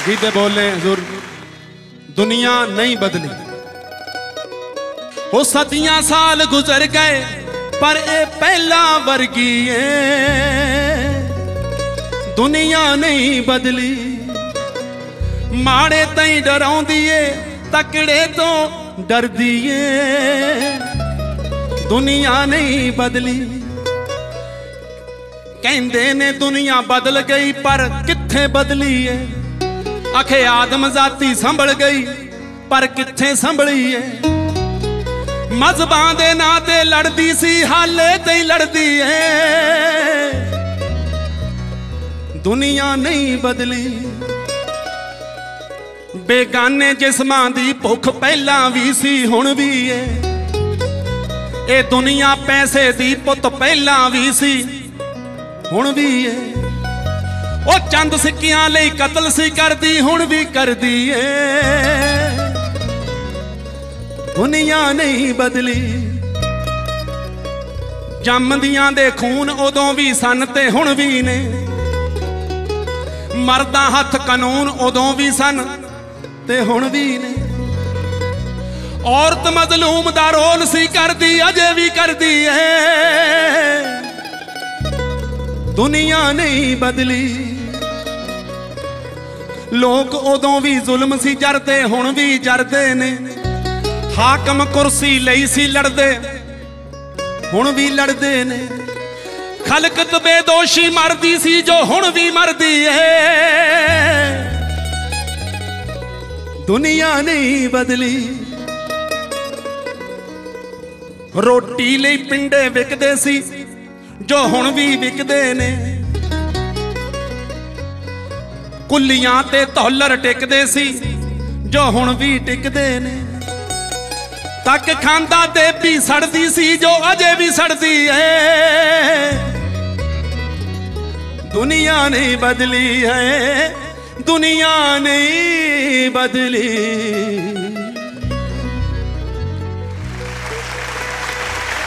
गीते बोले हुजूर, दुनिया नहीं बदली। वो सदियां साल गुजर गए पर ये पहला वर्गी है। दुनिया नहीं बदली, माड़े तई डराउंदी है, तकड़े तो डरदी है। दुनिया नहीं बदली। कहंदे ने दुनिया बदल गई पर कित्थे बदली है। आखे आदम जाती संभल गई पर कित्थे संभली है। मजहबां दे नां ते लड़दी सी, हाले ते ही लड़दी है। दुनिया नहीं बदली। बेगाने जिस्मां दी भुख पहला भी सी हुण भी है। ए दुनिया पैसे दी पुत पहला भी सी हुण भी है। ओ चंद सिक्कियां लई कतल सी करदी हुण भी करदी है। दुनिया नहीं बदली। जमदियां दे खून उदों भी सन ते हुण भी ने। मरदा हथ कानून उदों भी सन ते हुण भी ने। औरत मजलूम दा रोल सी करदी अजे भी करदी है। दुनिया नहीं बदली। लोग उदों भी जुल्म सी जरदे हुण भी जरदे ने। हाकम कुर्सी लई सी लड़दे हुण भी लड़दे ने। खलकत बेदोशी मरदी सी जो हुण भी मरदी है। दुनिया नहीं बदली। रोटी लई पिंडे विकदे सी जो हुण भी विकदे ने। कुल्लियां ते तौलर टिकदे सी जो हुण भी टिकदे ने। तक खांदा ते भी सड़दी सी जो अजे भी सड़दी है। दुनिया नहीं बदली है। दुनिया नहीं बदली।